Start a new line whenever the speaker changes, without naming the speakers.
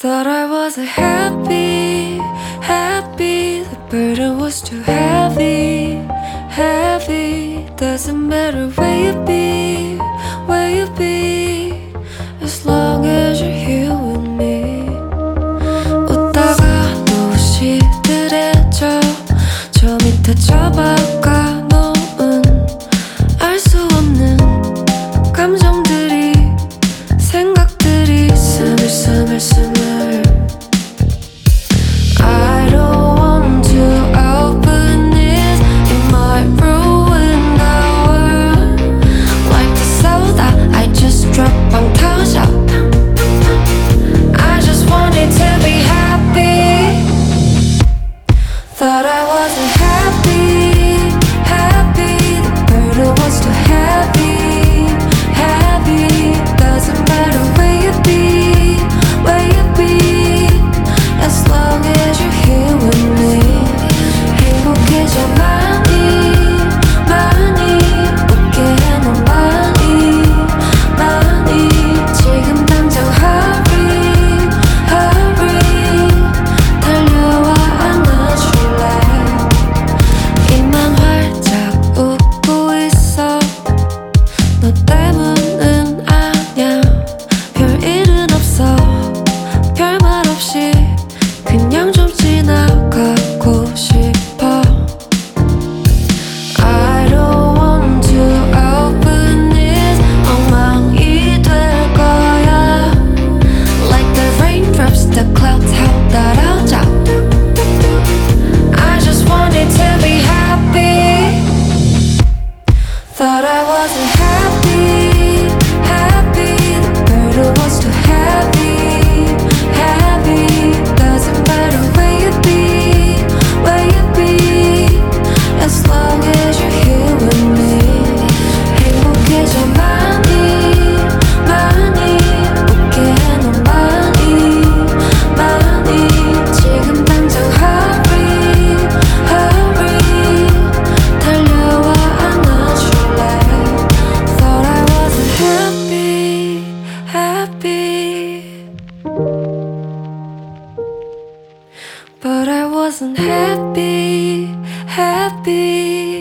Thought I wasn't happy, happy. The burden was too heavy, heavy. Doesn't matter where you be, where you be, as long as you're here with me. 웃다가 너무 시들해져. 저 밑에 접어가 놓은 알 수 없는 감정들이, 생각들이 스물스물스물. I don't want to open this. It might ruin the world. Like the soda I just dropped 빵 터져. I just wanted to be happy. Thought I wasn't happy, happy. The burden was too heavy, heavy. Doesn't matter where you be, where you be, as long as you're here with me. 행복해져 많이, 많이. 웃게 해 넌 많이, 많이. 지금 당장 hurry, hurry. 달려와 안아줄래. 입만 활짝 웃고 있어. 너 때문은 아냐. 별일은 없어. 별말 없이 그냥 좀 지나가고 싶어. I don't want to open this. 엉망이 될 거야. Like the raindrops, the clouds how 떨어져. I just wanted to be happy. Thought I wasn't happy, happy. The burden was too heavy, heavy. Doesn't matter where you be, where you be, as long as you're here with me. 행복해져 많이, 많이. 웃게 해 넌 많이, 많이. 지금 당장 hurry, hurry. 달려와 안아줄래. Thought I wasn't happy, happy. But I wasn't happy, happy.